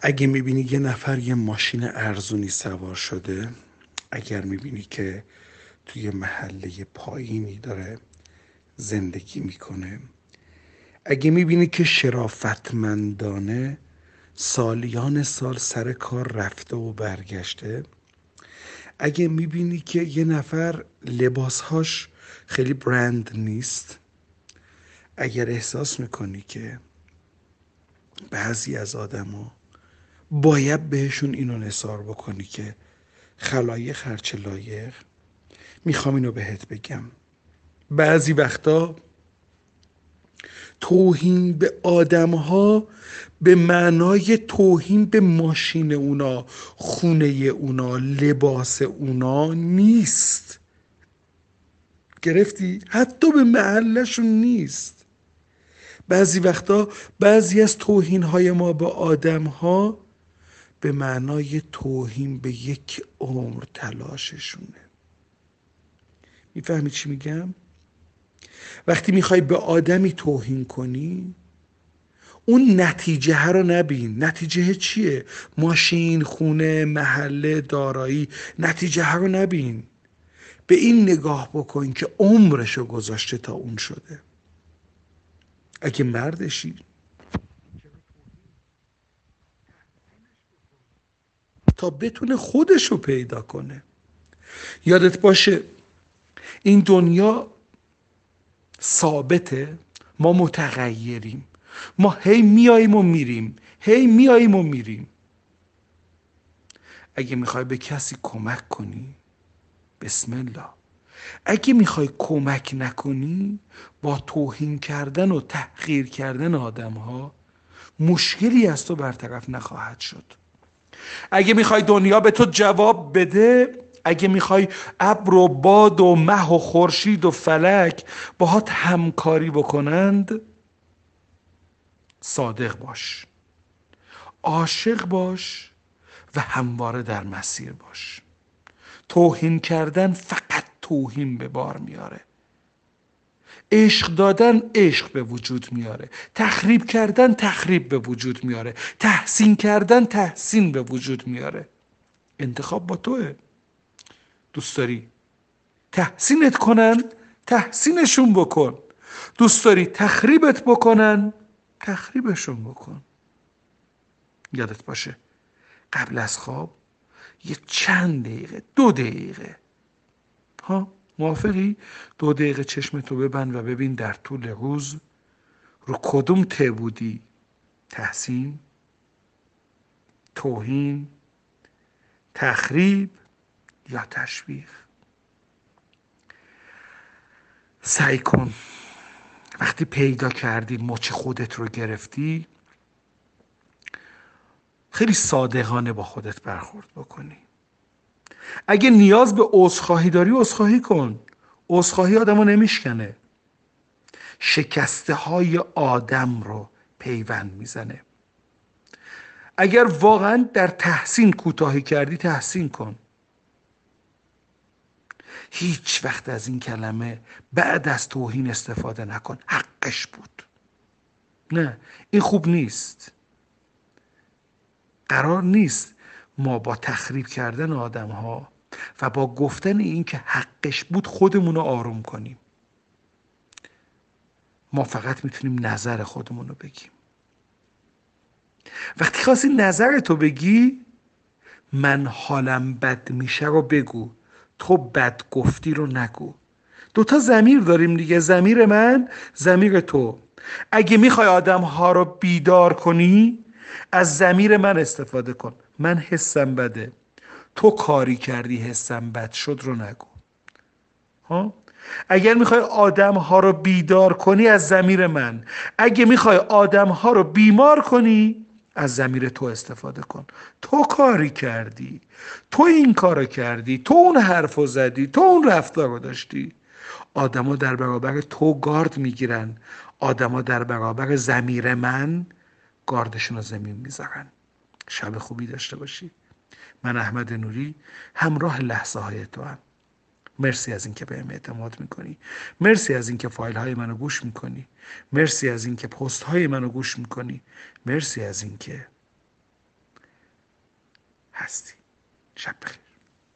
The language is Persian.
اگه میبینی یه نفر یه ماشین ارزونی سوار شده، اگر میبینی که توی محله پایینی داره زندگی میکنه، اگه میبینی که شرافتمندانه سالیان سال سر کار رفته و برگشته، اگه میبینی که یه نفر لباسهاش خیلی برند نیست، اگر احساس میکنی که بعضی از آدما باید بهشون اینو نثار بکنی که خلایق هرچه لایق، میخوام اینو بهت بگم، بعضی وقتا توهین به آدمها به معنای توهین به ماشین اونا، خونه اونا، لباس اونا نیست. گرفتی؟ حتی به محلشون نیست. بعضی وقتا بعضی از توهین‌های ما به آدم‌ها به معنای توهین به یک عمر تلاششونه. میفهمی چی میگم؟ وقتی میخوای به آدمی توهین کنی، اون نتیجه رو نبین. نتیجه چیه؟ ماشین، خونه، محله، دارایی. نتیجه رو نبین. به این نگاه بکن که عمرشو گذاشته تا اون شده. اگه مردشی تا بتونه خودشو پیدا کنه. یادت باشه این دنیا ثابته، ما متغیریم، ما هی میاییم و میریم، هی میاییم و میریم. اگه میخوای به کسی کمک کنی، بسم الله. اگه میخوای کمک نکنی، با توهین کردن و تحقیر کردن آدم ها مشکلی از تو برطرف نخواهد شد. اگه میخوای دنیا به تو جواب بده، اگه میخوای ابر و باد و مه و خورشید و فلک باهات همکاری بکنند، صادق باش، عاشق باش و همواره در مسیر باش. توهین کردن فقط توهین به بار میاره. عشق دادن عشق به وجود میاره. تخریب کردن تخریب به وجود میاره. تحسین کردن تحسین به وجود میاره. انتخاب با توه. دوست داری تحسینت کنن، تحسینشون بکن. دوست داری تخریبت بکنن، تخریبشون بکن. یادت باشه قبل از خواب یه چند دقیقه، 2 دقیقه، موافقی؟ 2 دقیقه چشمتو ببند و ببین در طول روز رو کدوم ته بودی؟ تحسین، توهین، تخریب یا تشویق؟ سعی کن وقتی پیدا کردی مچ خودت رو گرفتی، خیلی صادقانه با خودت برخورد بکنی. اگه نیاز به عذرخواهی داری، عذرخواهی کن. عذرخواهی آدمو نمیشکنه، شکسته های آدم رو پیوند میزنه. اگر واقعا در تحسین کوتاهی کردی، تحسین کن. هیچ وقت از این کلمه بعد از توهین استفاده نکن. حقش بود. نه، این خوب نیست. قرار نیست ما با تخریب کردن آدم ها و با گفتن این که حقش بود خودمون رو آروم کنیم. ما فقط میتونیم نظر خودمون رو بگیم. وقتی خواستی نظرتو بگی، من حالم بد میشه رو بگو، تو بد گفتی رو نگو. 2 تا ضمیر داریم دیگه، ضمیر من، ضمیر تو. اگه میخوای آدم ها رو بیدار کنی، از ضمیر من استفاده کن. من حسم بده، تو کاری کردی حسم بد شد رو نگو. اگر میخوای آدم ها رو بیدار کنی، از ضمیر من. اگه میخوای آدم ها رو بیمار کنی، از ضمیر تو استفاده کن. تو کاری کردی، تو این کارو کردی، تو اون حرفو زدی، تو اون رفتار رو داشتی. آدما در برابر تو گارد میگیرن، آدما در برابر ضمیر من گاردشون رو زمین میذارن. شب خوبی داشته باشی. من احمد نوری، همراه لحظه های تو هم. مرسی از اینکه بهم اعتماد میکنی. مرسی از اینکه فایل های منو گوش میکنی. مرسی از اینکه پست های منو گوش میکنی. مرسی از اینکه هستی. شب بخیر.